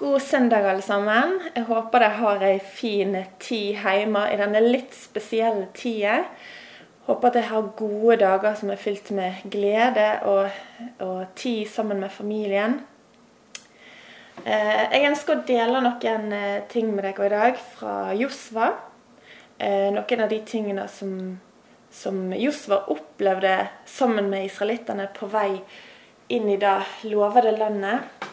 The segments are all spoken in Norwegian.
God søndag alle sammen. Jeg håper dere har en fin tid hjemme i denne litt spesielle tiden. Håper at dere har gode dager som er fylt med glede og tid sammen med familien. Jeg ønsker å dele noen ting med dere i dag fra Josva. Noen av de tingene som Josva opplevde sammen med israelittene på vei inn i det lovede landet.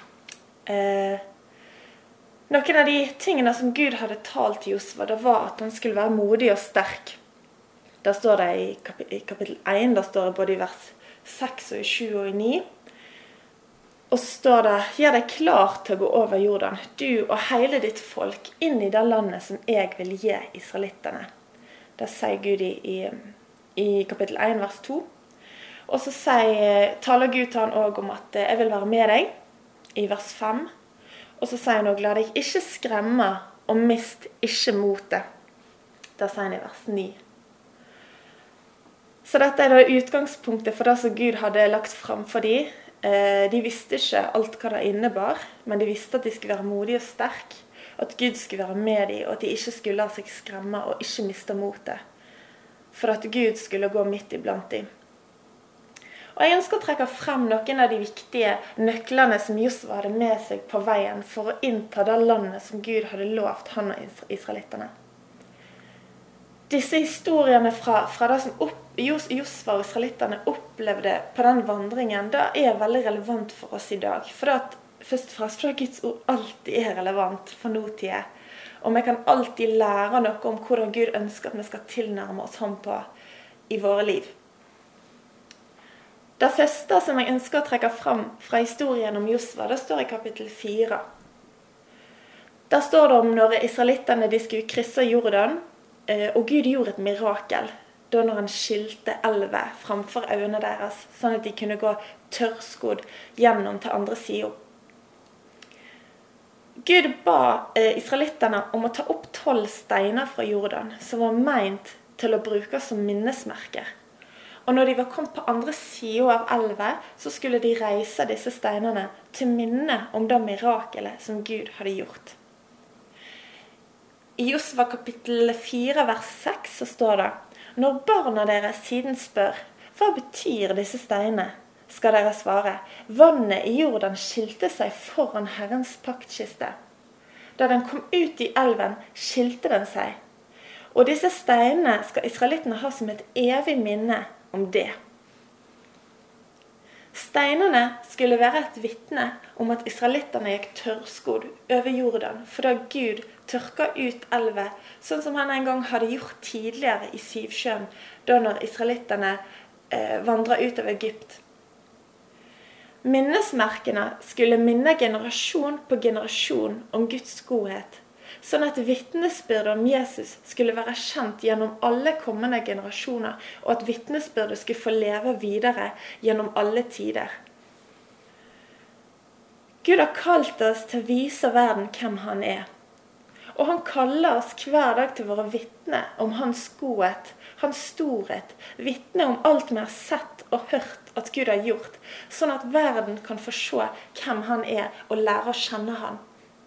Noen av de tingene som Gud hadde talt til Josva, det var at han skulle være modig og sterk. Da står det i kapittel 1, da står det både i vers 6 og i 7 og i 9. Og så står det, gjør deg klar til å gå over Jordan, du og hele ditt folk, inn i det landet som jeg vil gi israelittene. Det sier Gud i kapittel 1, vers 2. Og så taler Gud til han også om at jeg vil være med deg, i vers 5. Og så sier han også, la deg ikke skremme og mist ikke motet. Det sier han i vers 9. Så dette er da utgangspunktet for det som Gud hadde lagt frem for dem. De visste ikke alt hva det innebar, men de visste at de skulle være modige og sterke, at Gud skulle være med dem, og at de ikke skulle la seg skremme og ikke miste motet. For at Gud skulle gå midt iblant dem. Og jeg ønsker å trekke frem noen av de viktige nøklene som Josva hadde med seg på veien for å innta det landet som Gud hadde lovt han og israelittene. Disse historiene fra det som Josva og israelittene opplevde på den vandringen, det er veldig relevant for oss i dag. Først og fremst fordi Guds ord alltid er relevant for nåtiden. Og vi kan alltid lære noe om hvordan Gud ønsker at vi skal tilnærme oss ham på i våre liv. Det første som jeg ønsker å trekke frem fra historien om Josva, det står i kapittel 4. Der står det om når israelittene de skulle krysse Jordan, og Gud gjorde et mirakel, da når han skilte elven framfor øynene deres, sånn at de kunne gå tørrskodd gjennom til andre siden. Gud ba israelittene om å ta opp 12 steiner fra Jordan, som var ment til å bruke som minnesmerker. Og når de var kommet på andre siden av elven, så skulle de reise disse steinene til minne om det mirakelet som Gud hadde gjort. I Josva kapittel 4, vers 6 så står det, når barna deres siden spør, hva betyr disse steinene? Skal dere svare, vannet i Jordan skilte seg foran Herrens paktkiste. Da den kom ut i elven, skilte den seg. Og disse steinene skal israelittene ha som et evig minne om det. Steinene skulle være et vitne om at israelittene gikk tørrskodd over Jordan, fordi Gud tørka ut elven, sånn som han en gang hadde gjort tidligere i Sivsjøen, da når israelittene vandret ut av Egypt. Minnesmerkene skulle minne generasjon på generasjon om Guds godhet, sånn at vitnesbyrdet om Jesus skulle være kjent gjennom alle kommende generasjoner, og at vitnesbyrdet skulle få leve videre gjennom alle tider. Gud har kalt oss til å vise verden hvem han er. Og han kaller oss hver dag til våre vitne om hans godhet, hans storhet, vitne om alt vi har sett og hørt at Gud har gjort, sånn at verden kan få se hvem han er og lære å kjenne han.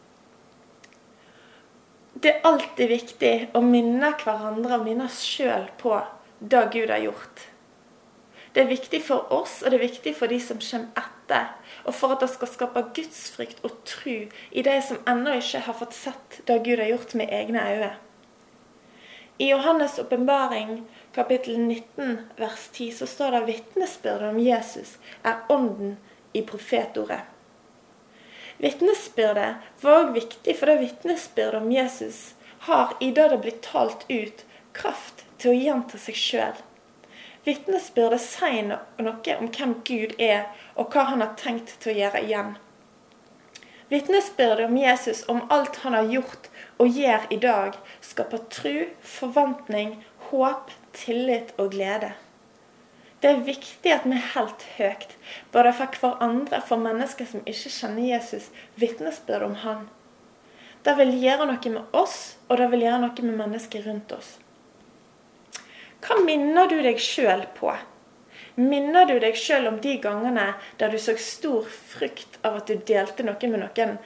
Det er alltid viktig å minne hverandre og minne oss selv på det Gud har gjort. Det er viktig for oss, og det er viktig for de som kommer etter, og for at det skal skape gudsfrykt og tro i de som ennå ikke har fått sett det Gud har gjort med egne øyne. I Johannes åpenbaring, kapittel 19, vers 10, så står det vitnesbyrdet om Jesus er ånden i profetordet. Vitnesbyrdet var også viktig, for det vitnesbyrdet om Jesus har i det det blir talt ut kraft til å gjenta seg selv. Vitnesbyrdet sier noe om hvem Gud er, og hva han har tenkt til å gjøre igjen. Vitnesbyrdet om Jesus, om alt han har gjort og gjør i dag, skaper tro, forventning, håp, tillit og glede. Det er viktig at vi er helt høyt, både for hverandre, for mennesker som ikke kjenner Jesus, vitnesbyrd om han. Det vil gjøre noe med oss, og det vil gjøre noe med mennesker rundt oss. Hva minner du deg selv på? Minner du deg selv om de gangene der du så stor frykt av at du delte noe med noen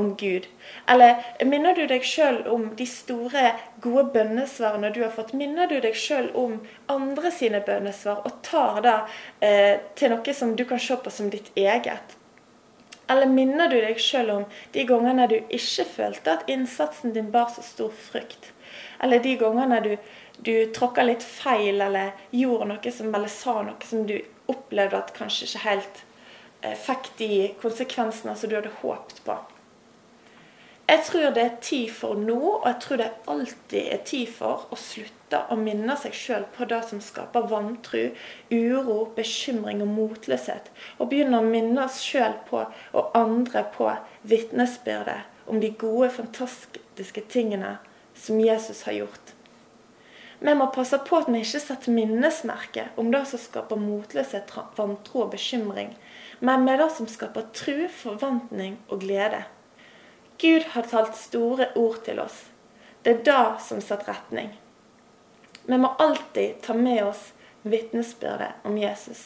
om Gud? Eller minner du deg selv om de store, gode bønnesvarene du har fått? Minner du deg selv om andre sine bønnesvar, og tar da til noe som du kan se på som ditt eget? Eller minner du deg selv om de gangene du ikke følte at innsatsen din bar så stor frukt? Eller de gangene du tråkket litt feil, eller gjorde noe eller sa noe som du opplevde at kanskje ikke helt fikk de konsekvensene som du hadde håpet på? Jeg tror det tid for nå, og jeg tror det alltid tid for å slutte å minne seg selv på det som skaper vantro, uro, bekymring og motløshet, og begynne å minne oss selv på, og andre på, vitnesbyrdet om de gode, fantastiske tingene som Jesus har gjort. Vi må passe på at vi ikke setter minnesmerke om det som skaper motløshet, vantro og bekymring, men med det som skaper tro, forventning og glede. Gud har talt store ord til oss. Det er det som setter retning. Vi må alltid ta med oss vitnesbyrdet om Jesus.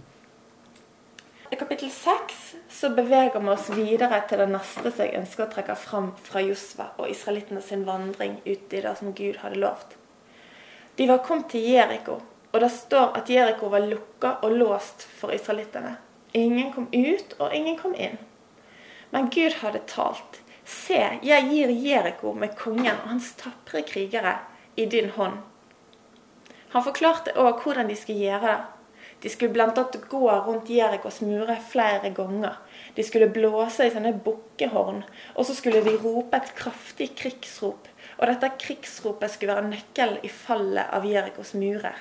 I kapittel 6 så beveger vi oss videre til det neste som jeg ønsker å trekke fram fra Josva og israelittene sin vandring ut i det som Gud hadde lovt. De var kommet til Jericho, og det står at Jericho var lukket og låst for israelittene. Ingen kom ut, og ingen kom inn. Men Gud hadde talt. Se, jeg gir Jericho med kongen og hans tapre krigere i din hånd. Han forklarte også hvordan de skulle gjøre det. De skulle blant annet gå rundt Jerichos murer flere ganger. De skulle blåse i sånne bukkehorn, og så skulle de rope et kraftig krigsrop. Og dette krigsropet skulle være nøkkelen i fallet av Jerichos murer.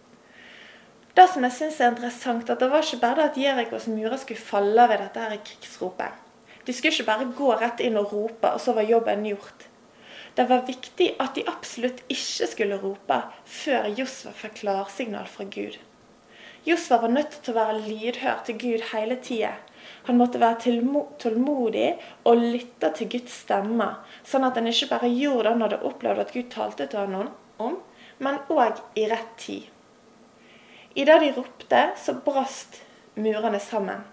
Det som jeg synes interessant, at det var ikke bare at Jerichos murer skulle falle ved dette her krigsropet. De skulle ikke bare gå rett inn og rope, og så var jobben gjort. Det var viktig at de absolutt ikke skulle rope før Josva fikk klarsignal fra Gud. Josva var nødt til å være lydhør til Gud hele tiden. Han måtte være tålmodig og lytte til Guds stemme, sånn at han ikke bare gjorde det når det opplevde at Gud talte til han om, men også i rett tid. I det de ropte, så brast murene sammen.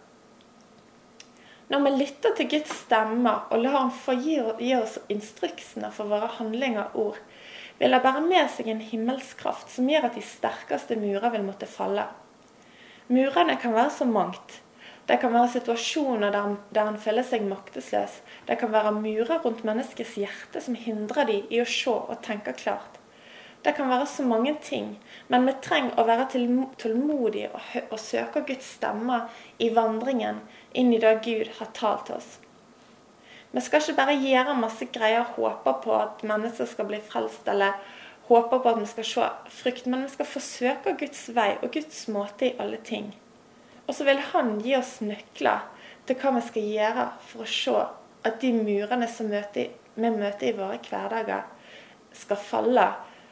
Når vi lytter til Guds stemme og lar han få gi oss instruksene for våre handlinger og ord, vil det bære med seg en himmelskraft som gjør at de sterkeste murer vil måtte falle. Murene kan være så mangt. Det kan være situasjoner der han føler seg maktesløs. Det kan være murer rundt menneskets hjerte som hindrer de i å se og tenke klart. Det kan være så mange ting, men vi trenger å være tålmodige og søke Guds stemme i vandringen inn i det Gud har talt til oss. Vi skal ikke bare gjøre masse greier og håpe på at mennesker skal bli frelst, eller håpe på at vi skal se frukt, men vi skal forsøke Guds vei og Guds måte i alle ting. Og så vil han gi oss nøkler til hva vi skal gjøre for å se at de murene som vi møter i våre hverdager skal falle.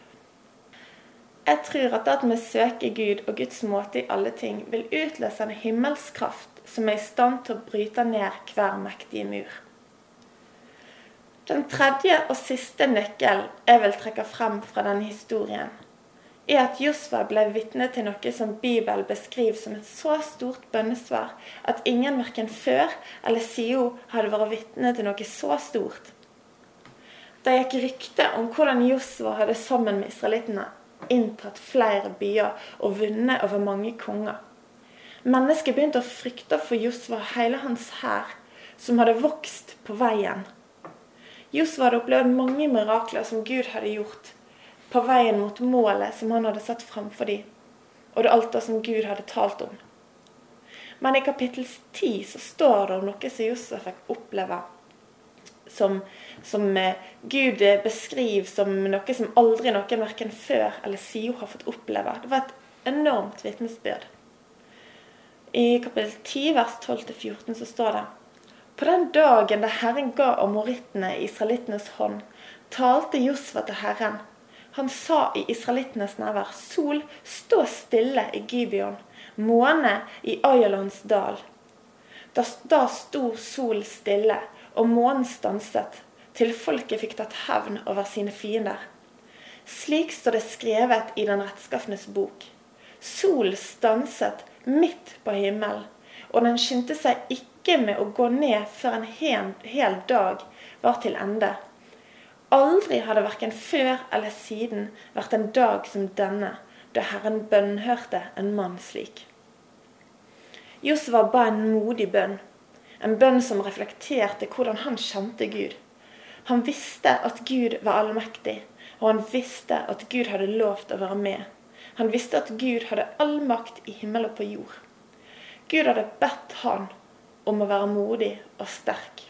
Jeg tror at vi søker Gud og Guds måte i alle ting vil utløse en himmelskraft som er i stand til å bryte ned hver mektige mur. Den tredje og siste nøkkel jeg vil trekke frem fra denne historien, er at Josva ble vitne til noe som Bibelen beskriver som et så stort bønnesvar at ingen hverken før eller siden hadde vært vitne til noe så stort. Det gikk rykte om hvordan Josva hadde sammen med israelittene inntatt flere byer og vunnet over mange konger. Mennesker begynte å frykte for Josva og hele hans hær, som hadde vokst på veien. Josva hadde opplevd mange mirakler som Gud hadde gjort på veien mot målet som han hadde satt framfor dem, og det alt det som Gud hadde talt om. Men i kapittel 10 så står det om noe som Josva fikk oppleve, som Gud beskriver som noe som aldri noen hverken før eller siden har fått oppleve. Det var et enormt vitnesbyrd. I kapittel 10, vers 12-14 så står det: På den dagen da Herren ga amorittene i israelittenes hånd, talte Josva til Herren. Han sa i israelittenes nærvær: Sol, stå stille i Gibeon, måne i Ayalons dal. Da sto sol stille, og månen stanset, til folket fikk tatt hevn over sine fiender. Slik står det skrevet i den rettskaffenes bok. Sol stanset midt på himmelen, og den skyndte seg ikke med å gå ned før en hel dag var til ende. Aldri hadde hverken før eller siden vært en dag som denne, da Herren bønnhørte en mann slik. Josva ba en modig bønn, en bønn som reflekterte hvordan han kjente Gud. Han visste at Gud var allmektig, og han visste at Gud hadde lovt å være med. Han visste at Gud hadde all makt i himmel og på jord. Gud hadde bedt han om å være modig og sterk.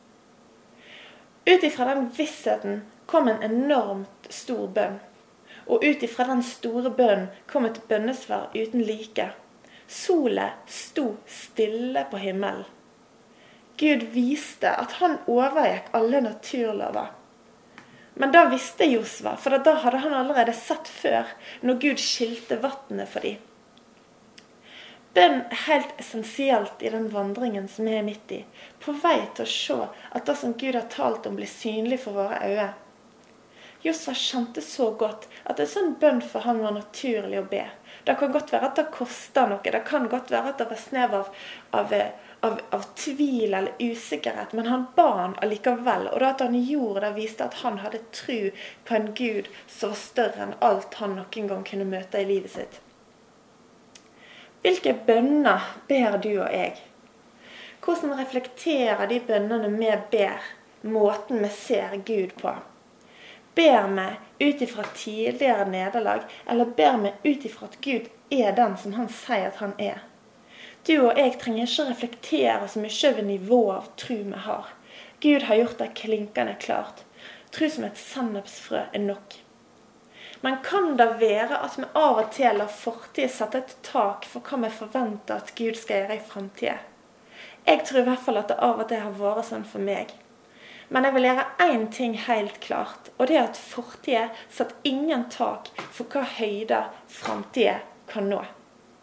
Ut ifra den vissheten kom en enormt stor bønn. Og ut ifra den store bønnen kom et bønnesvar uten like. Solen sto stille på himmelen. Gud viste at han overgikk alle naturlover. Men da visste Josva, for da hadde han allerede sett før, når Gud skilte vattnet for dem. Bønn er helt essensielt i den vandringen som vi er midt i, på vei til å se at det som Gud har talt om blir synlig for våre øyne. Josva kjente så godt at en sånn bønn for han var naturlig å be. Det kan godt være at det koster noe, det kan godt være at det var snev av tvil eller usikkerhet, men han ba han allikevel, og det at han gjorde det viste at han hadde tro på en Gud som var større enn alt han noen gang kunne møte i livet sitt. Hvilke bønner ber du og jeg? Hvordan reflekterer de bønnene vi ber, måten vi ser Gud på? Ber vi ut ifra tidligere nederlag, eller ber vi ut ifra at Gud er den som han sier at han er? Du og jeg trenger ikke reflektere så mye over nivået av tro vi har. Gud har gjort det klinkende klart. Tro som et sennepsfrø er nok. Men kan det være at vi av og til lar fortid sette et tak for hva vi forventer at Gud skal gjøre i fremtiden? Jeg tror i hvert fall at det av og til har vært sånn for meg. Men jeg vil gjøre en ting helt klart, og det er at fortiden setter ingen tak for hva høyde fremtiden kan nå.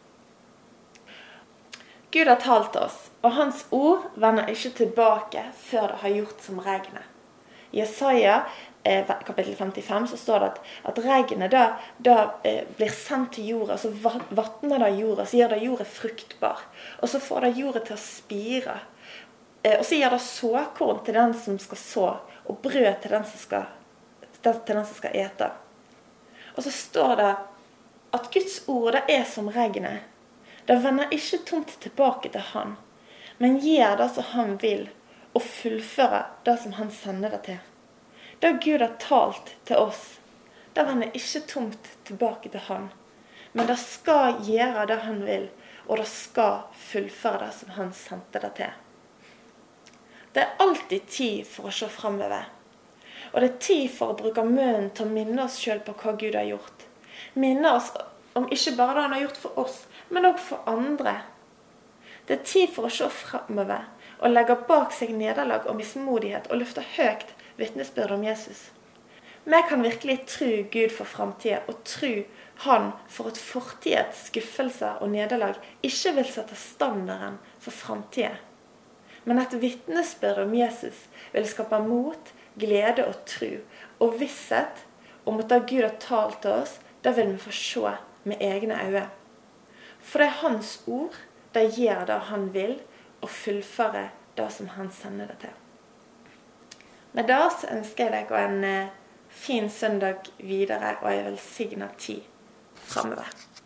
Gud har talt oss, og hans ord vender ikke tilbake før det har gjort som regnet. I Jesaja kapittel 55 så står det at regnet da blir sendt til jorda, så vattner det jorda, så gjør det jorda fruktbar, og så får det jorda til å spire, og så gjør det såkorn til den som skal så, og brød til den som skal ete. Og så står det at Guds ord det er som regnet. Det vender ikke tomt tilbake til han, men gjør det som han vil, og fullfører det som han sender det til. Det Gud har talt til oss, det vender ikke tomt tilbake til han, men det skal gjøre det han vil, og det skal fullføre det som han sendte det til. Det er alltid tid for å se fremover, og det er tid for å bruke munnen til å minne oss selv på hva Gud har gjort. Minne oss om ikke bare det han har gjort for oss, men også for andre. Det er tid for å se fremover, og legge bak seg nederlag og mismodighet, og løfte høyt vitnesbyrd om Jesus. Vi kan virkelig tro Gud for fremtiden, og tro han for at fortidets skuffelser og nederlag ikke vil sette standarden for fremtiden. Men et vitnesbyrd om Jesus vil skape mot, glede og tro, og visshet om at det Gud har talt til oss, det vil vi få se med egne øyne. For det er hans ord, det gjør det han vil, og fullfører det som han sender det til. Med det så ønsker jeg deg en fin søndag videre, og en velsignet tid fremover.